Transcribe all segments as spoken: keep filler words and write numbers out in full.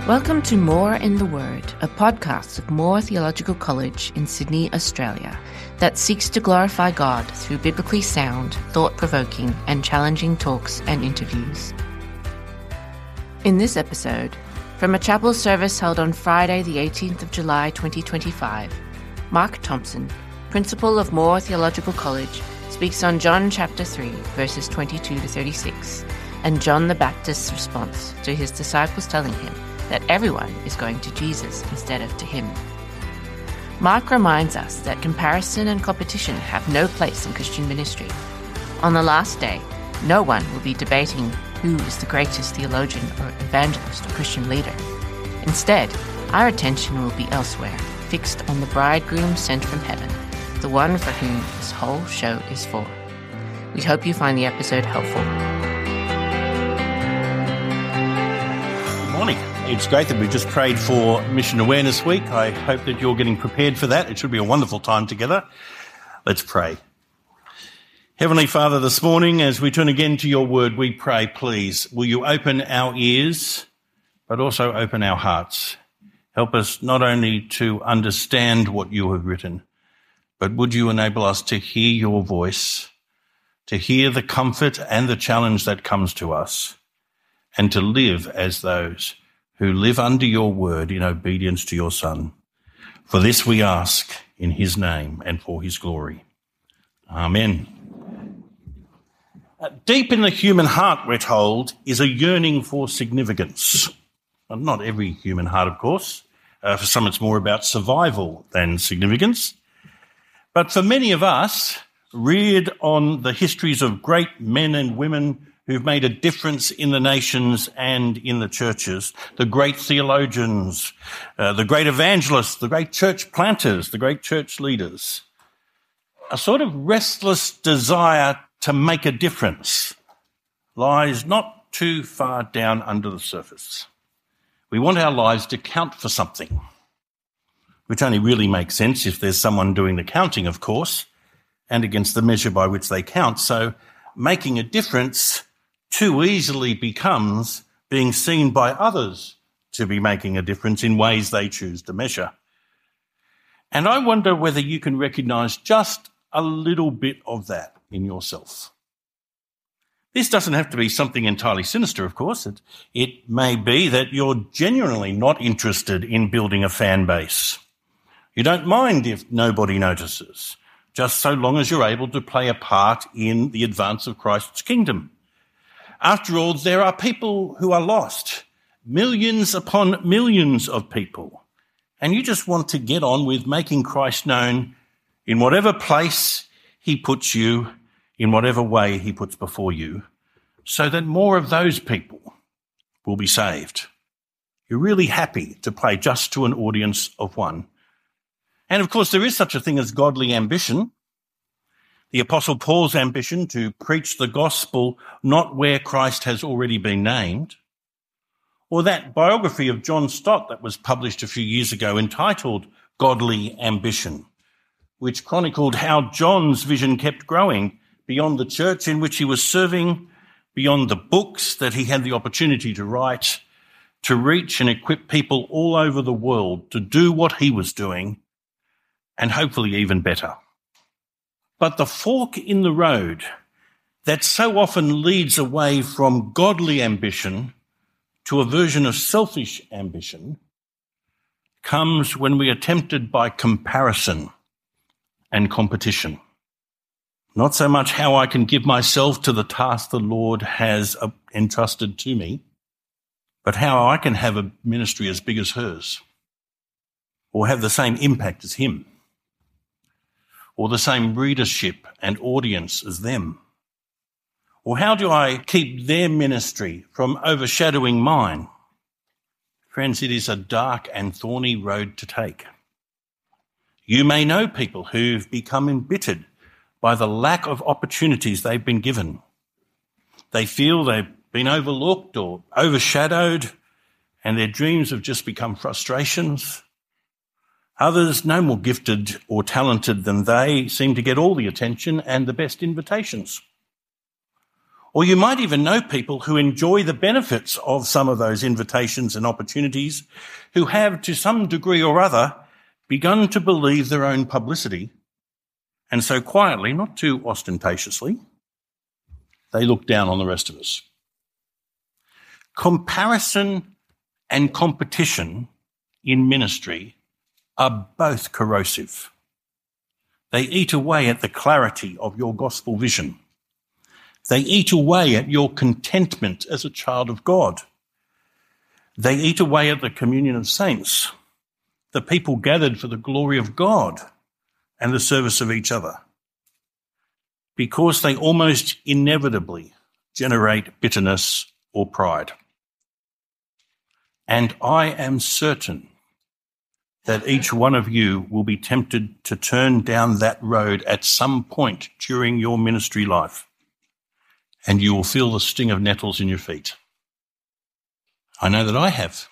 Welcome to More in the Word, a podcast of Moore Theological College in Sydney, Australia, that seeks to glorify God through biblically sound, thought-provoking and challenging talks and interviews. In this episode, from a chapel service held on Friday the eighteenth of July twenty twenty-five, Mark Thompson, Principal of Moore Theological College, speaks on John chapter three, verses twenty-two to thirty-six, and John the Baptist's response to his disciples telling him that everyone is going to Jesus instead of to him. Mark reminds us that comparison and competition have no place in Christian ministry. On the last day, no one will be debating who is the greatest theologian or evangelist or Christian leader. Instead, our attention will be elsewhere, fixed on the bridegroom sent from heaven, the one for whom this whole show is for. We hope you find the episode helpful. Good morning. It's great that we just prayed for Mission Awareness Week. I hope that you're getting prepared for that. It should be a wonderful time together. Let's pray. Heavenly Father, this morning, as we turn again to your word, we pray, please, will you open our ears, but also open our hearts. Help us not only to understand what you have written, but would you enable us to hear your voice, to hear the comfort and the challenge that comes to us, and to live as those who live under your word in obedience to your Son. For this we ask in his name and for his glory. Amen. Uh, deep in the human heart, we're told, is a yearning for significance. Well, not every human heart, of course. Uh, for some, it's more about survival than significance. But for many of us, reared on the histories of great men and women who've made a difference in the nations and in the churches, the great theologians, uh, the great evangelists, the great church planters, the great church leaders, a sort of restless desire to make a difference lies not too far down under the surface. We want our lives to count for something, which only really makes sense if there's someone doing the counting, of course, and against the measure by which they count. So making a difference too easily becomes being seen by others to be making a difference in ways they choose to measure. And I wonder whether you can recognise just a little bit of that in yourself. This doesn't have to be something entirely sinister, of course. It, it may be that you're genuinely not interested in building a fan base. You don't mind if nobody notices, just so long as you're able to play a part in the advance of Christ's kingdom. After all, there are people who are lost, millions upon millions of people, and you just want to get on with making Christ known in whatever place he puts you, in whatever way he puts before you, so that more of those people will be saved. You're really happy to play just to an audience of one. And of course, there is such a thing as godly ambition. The Apostle Paul's ambition to preach the gospel not where Christ has already been named, or that biography of John Stott that was published a few years ago entitled Godly Ambition, which chronicled how John's vision kept growing beyond the church in which he was serving, beyond the books that he had the opportunity to write, to reach and equip people all over the world to do what he was doing, and hopefully even better. But the fork in the road that so often leads away from godly ambition to a version of selfish ambition comes when we are tempted by comparison and competition. Not so much how I can give myself to the task the Lord has entrusted to me, but how I can have a ministry as big as hers, or have the same impact as him, or the same readership and audience as them? Or how do I keep their ministry from overshadowing mine? Friends, it is a dark and thorny road to take. You may know people who've become embittered by the lack of opportunities they've been given. They feel they've been overlooked or overshadowed, and their dreams have just become frustrations. Others, no more gifted or talented than they, seem to get all the attention and the best invitations. Or you might even know people who enjoy the benefits of some of those invitations and opportunities, who have, to some degree or other, begun to believe their own publicity, and so quietly, not too ostentatiously, they look down on the rest of us. Comparison and competition in ministry are both corrosive. They eat away at the clarity of your gospel vision. They eat away at your contentment as a child of God. They eat away at the communion of saints, the people gathered for the glory of God and the service of each other, because they almost inevitably generate bitterness or pride. And I am certain that each one of you will be tempted to turn down that road at some point during your ministry life, and you will feel the sting of nettles in your feet. I know that I have.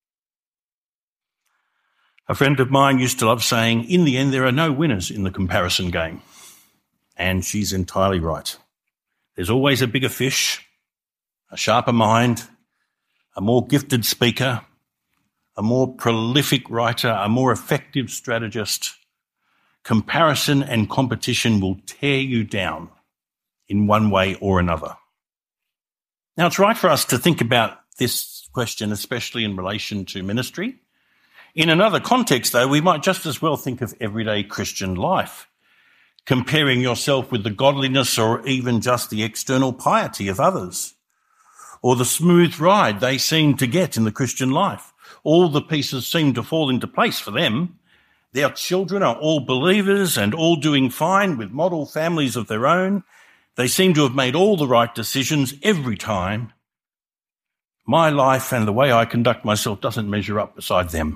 A friend of mine used to love saying, in the end, there are no winners in the comparison game. And she's entirely right. There's always a bigger fish, a sharper mind, a more gifted speaker, a more prolific writer, a more effective strategist. Comparison and competition will tear you down in one way or another. Now, it's right for us to think about this question, especially in relation to ministry. In another context, though, we might just as well think of everyday Christian life, comparing yourself with the godliness or even just the external piety of others, or the smooth ride they seem to get in the Christian life. All the pieces seem to fall into place for them. Their children are all believers and all doing fine with model families of their own. They seem to have made all the right decisions every time. My life and the way I conduct myself doesn't measure up beside them.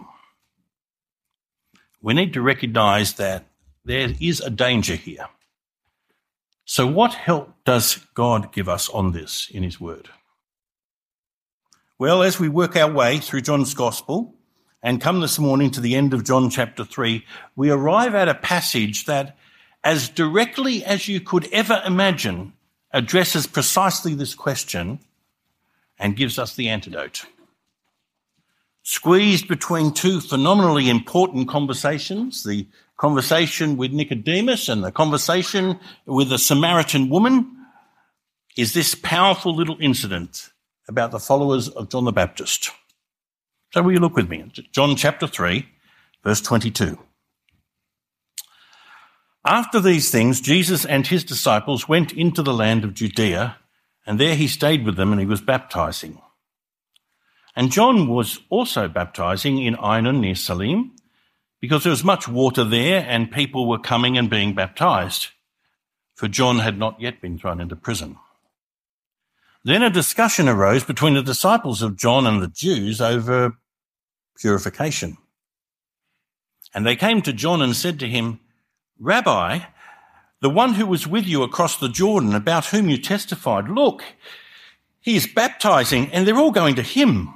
We need to recognise that there is a danger here. So what help does God give us on this in his word? Well, as we work our way through John's Gospel and come this morning to the end of John chapter three, we arrive at a passage that, as directly as you could ever imagine, addresses precisely this question and gives us the antidote. Squeezed between two phenomenally important conversations, the conversation with Nicodemus and the conversation with the Samaritan woman, is this powerful little incident about the followers of John the Baptist. So will you look with me at John chapter three, verse twenty-two. After these things, Jesus and his disciples went into the land of Judea, and there he stayed with them and he was baptizing. And John was also baptizing in Ainon near Salim, because there was much water there and people were coming and being baptized, for John had not yet been thrown into prison. Then a discussion arose between the disciples of John and the Jews over purification. And they came to John and said to him, "Rabbi, the one who was with you across the Jordan, about whom you testified, look, he is baptizing and they're all going to him."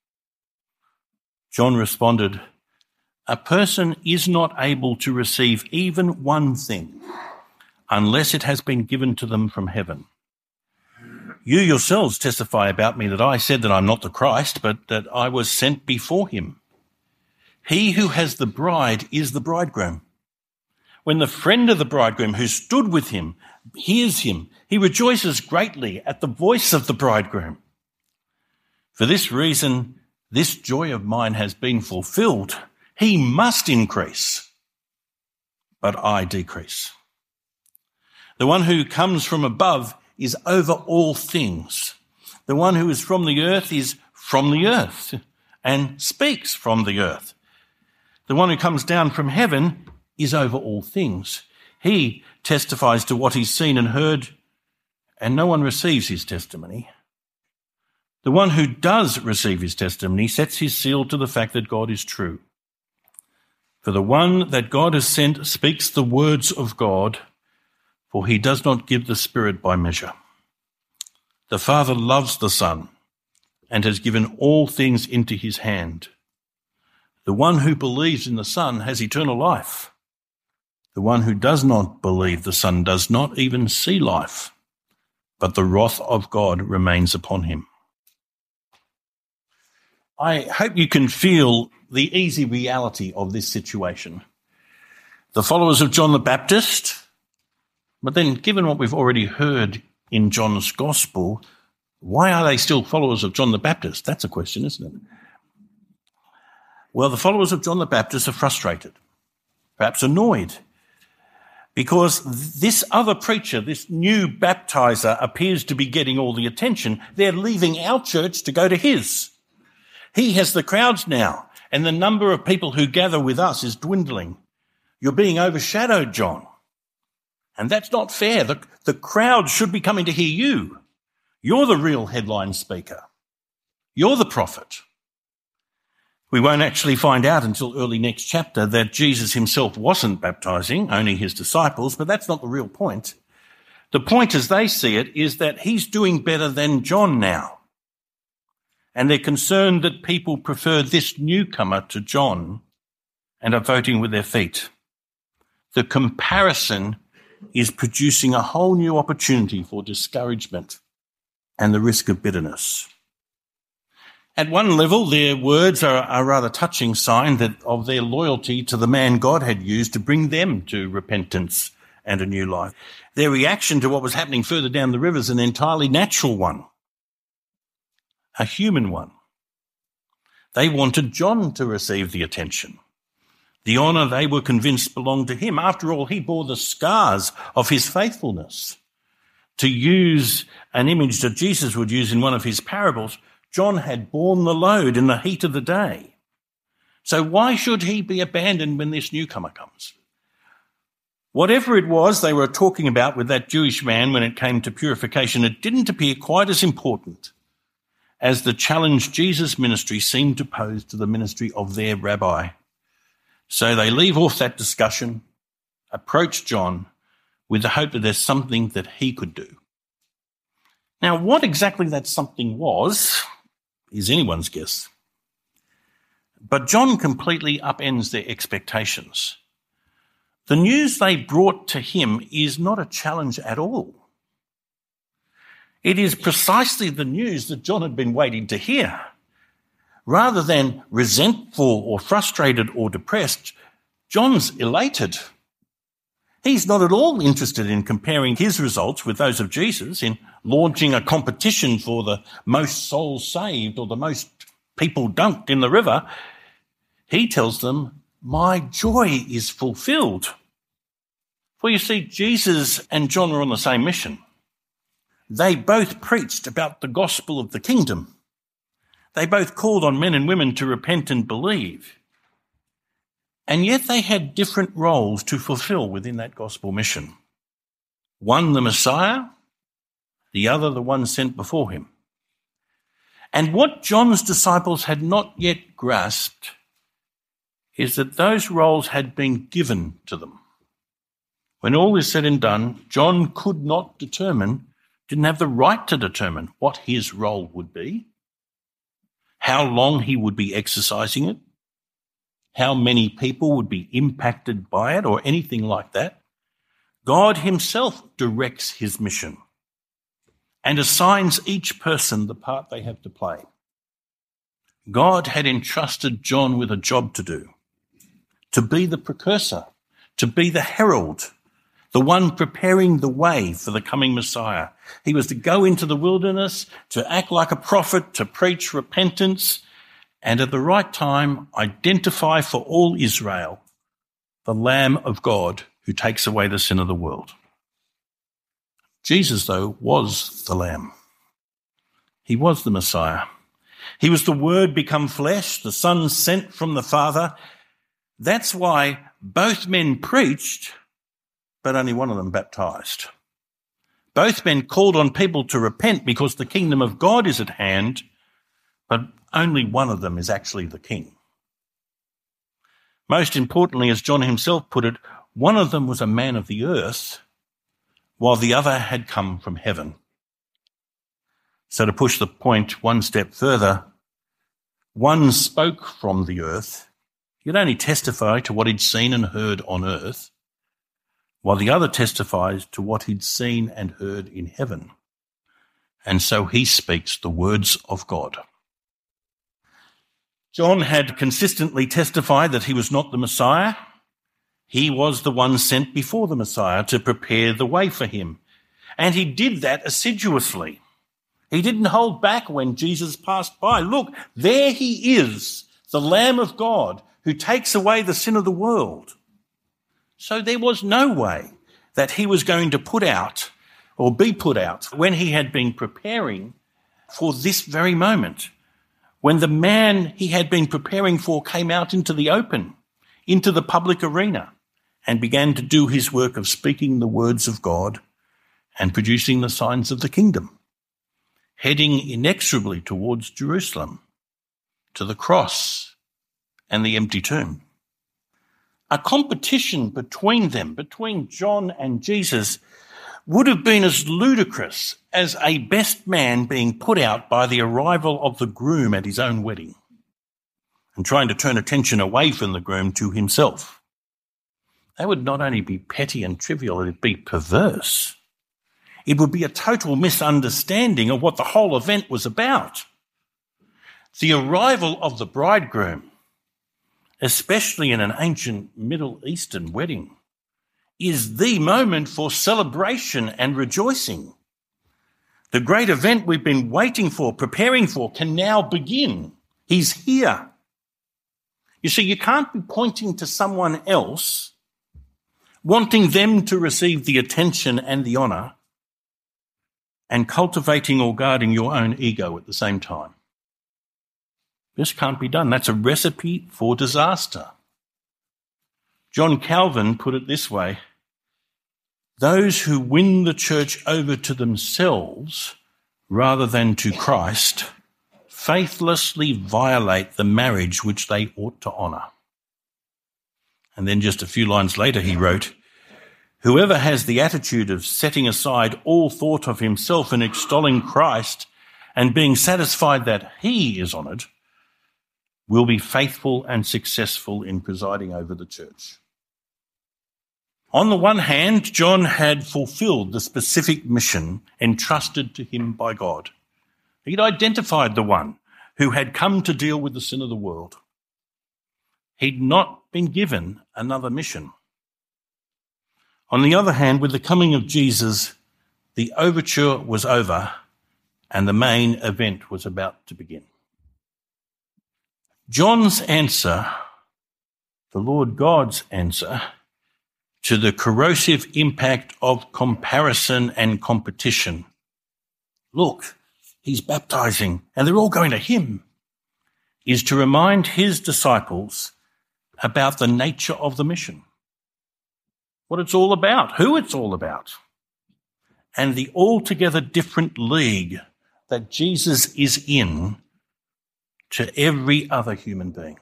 John responded, "A person is not able to receive even one thing unless it has been given to them from heaven. You yourselves testify about me that I said that I'm not the Christ, but that I was sent before him. He who has the bride is the bridegroom. When the friend of the bridegroom who stood with him hears him, he rejoices greatly at the voice of the bridegroom. For this reason, this joy of mine has been fulfilled. He must increase, but I decrease. The one who comes from above is over all things. The one who is from the earth is from the earth and speaks from the earth. The one who comes down from heaven is over all things. He testifies to what he's seen and heard, and no one receives his testimony. The one who does receive his testimony sets his seal to the fact that God is true. For the one that God has sent speaks the words of God, for he does not give the Spirit by measure. The Father loves the Son and has given all things into his hand. The one who believes in the Son has eternal life. The one who does not believe the Son does not even see life, but the wrath of God remains upon him. I hope you can feel the easy reality of this situation. The followers of John the Baptist, but then given what we've already heard in John's Gospel, why are they still followers of John the Baptist? That's a question, isn't it? Well, the followers of John the Baptist are frustrated, perhaps annoyed, because this other preacher, this new baptizer, appears to be getting all the attention. They're leaving our church to go to his. He has the crowds now, and the number of people who gather with us is dwindling. You're being overshadowed, John. And that's not fair. The, the crowd should be coming to hear you. You're the real headline speaker. You're the prophet. We won't actually find out until early next chapter that Jesus himself wasn't baptizing, only his disciples, but that's not the real point. The point as they see it is that he's doing better than John now. And they're concerned that people prefer this newcomer to John and are voting with their feet. The comparison is producing a whole new opportunity for discouragement and the risk of bitterness. At one level, their words are a rather touching sign that of their loyalty to the man God had used to bring them to repentance and a new life. Their reaction to what was happening further down the river is an entirely natural one, a human one. They wanted John to receive the attention, the honour they were convinced belonged to him. After all, he bore the scars of his faithfulness. To use an image that Jesus would use in one of his parables, John had borne the load in the heat of the day. So why should he be abandoned when this newcomer comes? Whatever it was they were talking about with that Jewish man when it came to purification, it didn't appear quite as important as the challenge Jesus' ministry seemed to pose to the ministry of their rabbi. So they leave off that discussion, approach John with the hope that there's something that he could do. Now, what exactly that something was is anyone's guess. But John completely upends their expectations. The news they brought to him is not a challenge at all. It is precisely the news that John had been waiting to hear. Rather than resentful or frustrated or depressed, John's elated. He's not at all interested in comparing his results with those of Jesus, in launching a competition for the most souls saved or the most people dunked in the river. He tells them, my joy is fulfilled. For you see, Jesus and John were on the same mission. They both preached about the gospel of the kingdom. They both called on men and women to repent and believe. And yet they had different roles to fulfill within that gospel mission. One, the Messiah, the other, the one sent before him. And what John's disciples had not yet grasped is that those roles had been given to them. When all is said and done, John could not determine, didn't have the right to determine what his role would be, how long he would be exercising it, how many people would be impacted by it, or anything like that. God himself directs his mission and assigns each person the part they have to play. God had entrusted John with a job to do, to be the precursor, to be the herald, the one preparing the way for the coming Messiah. He was to go into the wilderness, to act like a prophet, to preach repentance, and at the right time identify for all Israel the Lamb of God who takes away the sin of the world. Jesus, though, was the Lamb. He was the Messiah. He was the Word become flesh, the Son sent from the Father. That's why both men preached, but only one of them baptized. Both men called on people to repent because the kingdom of God is at hand, but only one of them is actually the king. Most importantly, as John himself put it, one of them was a man of the earth, while the other had come from heaven. So to push the point one step further, one spoke from the earth. He'd only testify to what he'd seen and heard on earth, while the other testifies to what he'd seen and heard in heaven. and so he speaks the words of God. John had consistently testified that he was not the Messiah. He was the one sent before the Messiah to prepare the way for him. And he did that assiduously. He didn't hold back when Jesus passed by. Look, there he is, the Lamb of God who takes away the sin of the world. So there was no way that he was going to put out or be put out when he had been preparing for this very moment, when the man he had been preparing for came out into the open, into the public arena, and began to do his work of speaking the words of God and producing the signs of the kingdom, heading inexorably towards Jerusalem, to the cross and the empty tomb. A competition between them, between John and Jesus, would have been as ludicrous as a best man being put out by the arrival of the groom at his own wedding and trying to turn attention away from the groom to himself. They would not only be petty and trivial, it would be perverse. It would be a total misunderstanding of what the whole event was about. The arrival of the bridegroom, especially in an ancient Middle Eastern wedding, is the moment for celebration and rejoicing. The great event we've been waiting for, preparing for, can now begin. He's here. You see, you can't be pointing to someone else, wanting them to receive the attention and the honour, and cultivating or guarding your own ego at the same time. This can't be done. That's a recipe for disaster. John Calvin put it this way: those who win the church over to themselves rather than to Christ faithlessly violate the marriage which they ought to honour. And then just a few lines later he wrote, whoever has the attitude of setting aside all thought of himself and extolling Christ and being satisfied that he is honoured will be faithful and successful in presiding over the church. On the one hand, John had fulfilled the specific mission entrusted to him by God. He'd identified the one who had come to deal with the sin of the world. He'd not been given another mission. On the other hand, with the coming of Jesus, the overture was over and the main event was about to begin. John's answer, the Lord God's answer, to the corrosive impact of comparison and competition. Look, he's baptizing and they're all going to him, is to remind his disciples about the nature of the mission, what it's all about, who it's all about, and the altogether different league that Jesus is in to every other human being.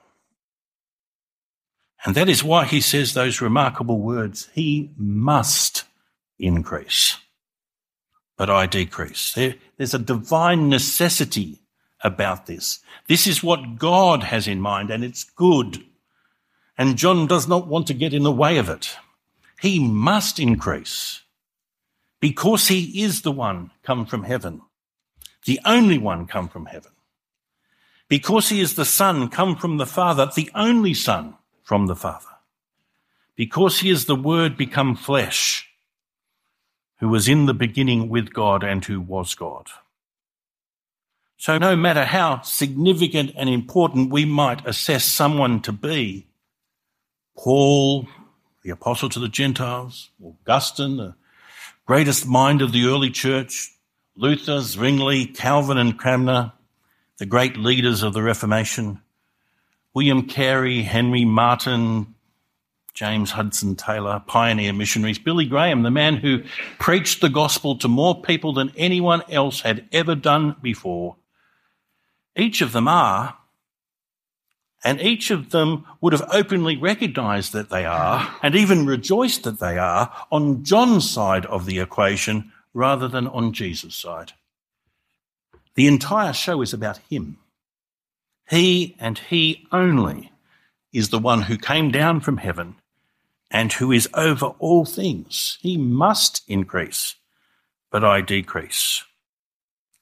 And that is why he says those remarkable words, he must increase, but I decrease. There, there's a divine necessity about this. This is what God has in mind, and it's good. And John does not want to get in the way of it. He must increase because he is the one come from heaven, the only one come from heaven. Because he is the Son come from the Father, the only Son from the Father. Because he is the Word become flesh, who was in the beginning with God and who was God. So no matter how significant and important we might assess someone to be, Paul, the apostle to the Gentiles, Augustine, the greatest mind of the early church, Luther, Zwingli, Calvin and Cranmer, the great leaders of the Reformation, William Carey, Henry Martyn, James Hudson Taylor, pioneer missionaries, Billy Graham, the man who preached the gospel to more people than anyone else had ever done before. Each of them are, and each of them would have openly recognised that they are, and even rejoiced that they are, on John's side of the equation rather than on Jesus' side. The entire show is about him. He and he only is the one who came down from heaven and who is over all things. He must increase, but I decrease.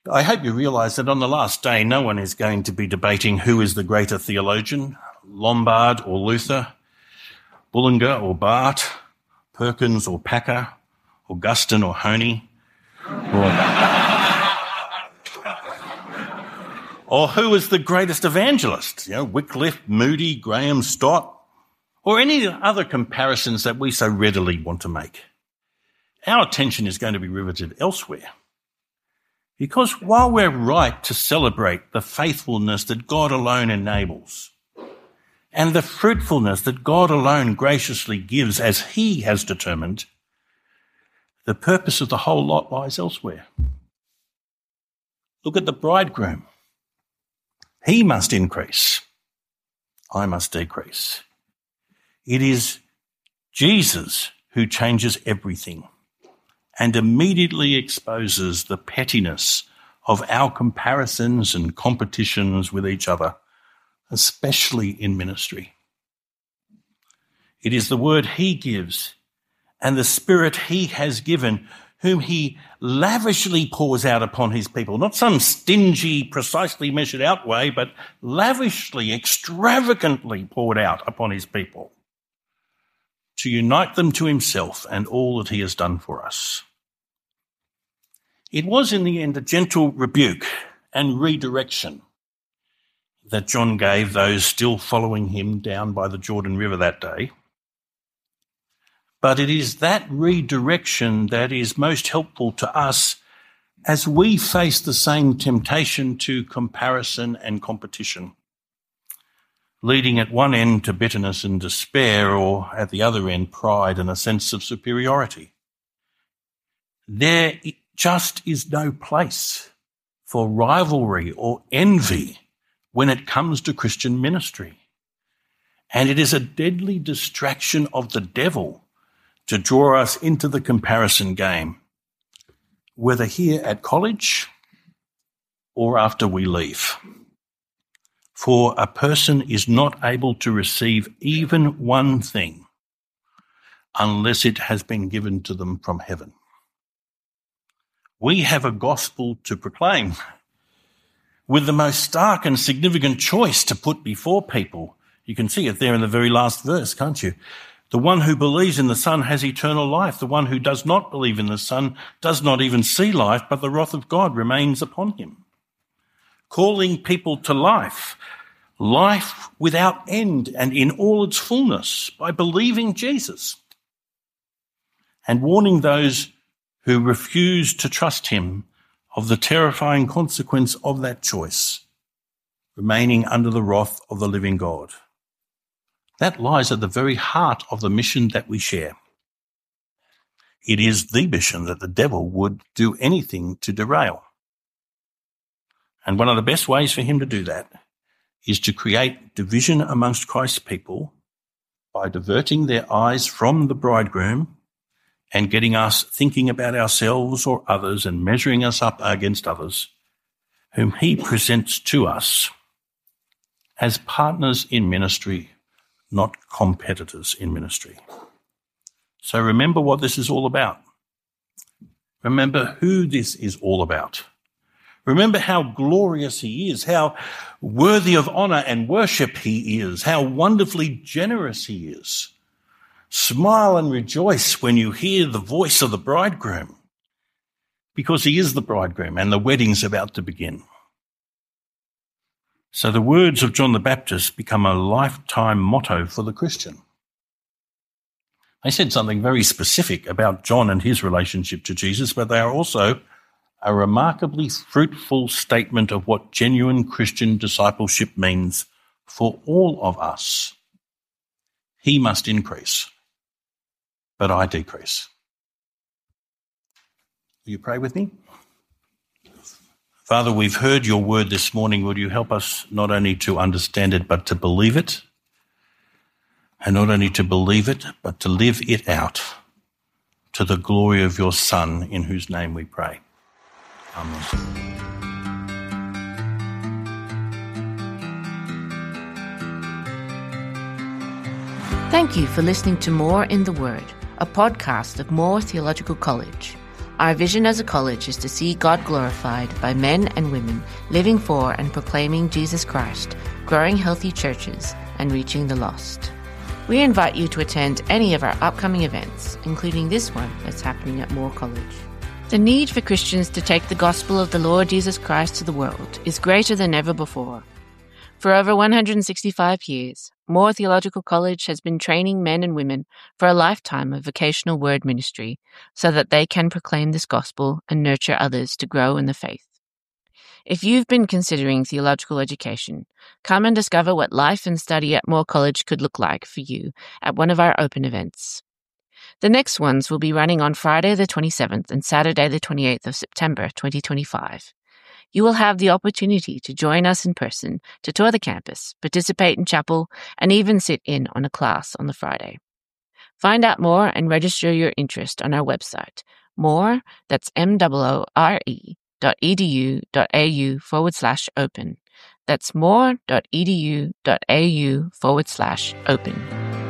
I hope you realise that on the last day, no one is going to be debating who is the greater theologian, Lombard or Luther, Bullinger or Barth, Perkins or Packer, Augustine or Honey, or, or who is the greatest evangelist, you know, Wycliffe, Moody, Graham, Stott, or any other comparisons that we so readily want to make. Our attention is going to be riveted elsewhere. Because while we're right to celebrate the faithfulness that God alone enables and the fruitfulness that God alone graciously gives as he has determined, the purpose of the whole lot lies elsewhere. Look at the bridegroom. He must increase. I must decrease. It is Jesus who changes everything and immediately exposes the pettiness of our comparisons and competitions with each other, especially in ministry. It is the word he gives and the Spirit he has given, whom he lavishly pours out upon his people, not some stingy, precisely measured out way, but lavishly, extravagantly poured out upon his people, to unite them to himself and all that he has done for us. It was in the end a gentle rebuke and redirection that John gave those still following him down by the Jordan River that day. But it is that redirection that is most helpful to us as we face the same temptation to comparison and competition, leading at one end to bitterness and despair, or at the other end, pride and a sense of superiority. There just is no place for rivalry or envy when it comes to Christian ministry. And it is a deadly distraction of the devil to draw us into the comparison game, whether here at college or after we leave. For a person is not able to receive even one thing unless it has been given to them from heaven. We have a gospel to proclaim with the most stark and significant choice to put before people. You can see it there in the very last verse, can't you? The one who believes in the Son has eternal life. The one who does not believe in the Son does not even see life, but the wrath of God remains upon him. Calling people to life, life without end and in all its fullness by believing Jesus, and warning those who refuse to trust him of the terrifying consequence of that choice, remaining under the wrath of the living God. That lies at the very heart of the mission that we share. It is the mission that the devil would do anything to derail. And one of the best ways for him to do that is to create division amongst Christ's people by diverting their eyes from the bridegroom and getting us thinking about ourselves or others and measuring us up against others, whom he presents to us as partners in ministry, not competitors in ministry. So remember what this is all about. Remember who this is all about. Remember how glorious he is, how worthy of honour and worship he is, how wonderfully generous he is. Smile and rejoice when you hear the voice of the bridegroom, because he is the bridegroom and the wedding's about to begin. So the words of John the Baptist become a lifetime motto for the Christian. They said something very specific about John and his relationship to Jesus, but they are also a remarkably fruitful statement of what genuine Christian discipleship means for all of us. He must increase, but I decrease. Will you pray with me? Father, we've heard your word this morning. Would you help us not only to understand it, but to believe it? And not only to believe it, but to live it out to the glory of your Son, in whose name we pray. Amen. Thank you for listening to More in the Word, a podcast of More Theological College. Our vision as a college is to see God glorified by men and women living for and proclaiming Jesus Christ, growing healthy churches, and reaching the lost. We invite you to attend any of our upcoming events, including this one that's happening at Moore College. The need for Christians to take the gospel of the Lord Jesus Christ to the world is greater than ever before. For over one hundred sixty-five years, Moore Theological College has been training men and women for a lifetime of vocational word ministry so that they can proclaim this gospel and nurture others to grow in the faith. If you've been considering theological education, come and discover what life and study at Moore College could look like for you at one of our open events. The next ones will be running on Friday the twenty-seventh and Saturday the twenty-eighth of September twenty twenty-five. You will have the opportunity to join us in person, to tour the campus, participate in chapel, and even sit in on a class on the Friday. Find out more and register your interest on our website, more, that's M-O-O-R-E, dot edu dot au forward slash open. That's more.edu.au forward slash open.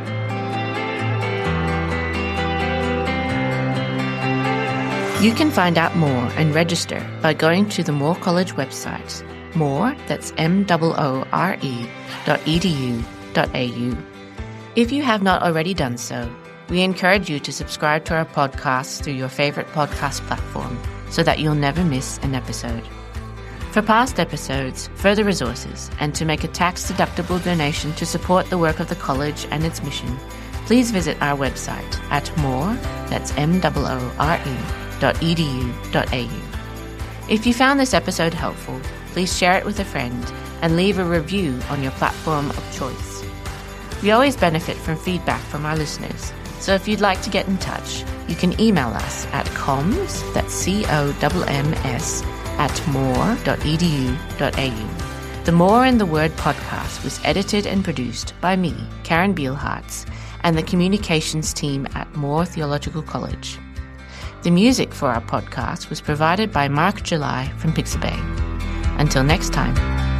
You can find out more and register by going to the Moore College website, more, that's M-O-O-R-E, dot edu dot au. If you have not already done so, we encourage you to subscribe to our podcast through your favorite podcast platform so that you'll never miss an episode. For past episodes, further resources, and to make a tax-deductible donation to support the work of the college and its mission, please visit our website at more, that's M-O-O-R-E, dot edu dot au. If you found this episode helpful, please share it with a friend and leave a review on your platform of choice. We always benefit from feedback from our listeners, so if you'd like to get in touch, you can email us at comms, that's C O M M S, at more dot edu dot au. The More in the Word podcast was edited and produced by me, Karen Beilhartz, and the communications team at Moore Theological College. The music for our podcast was provided by Mark July from Pixabay. Until next time.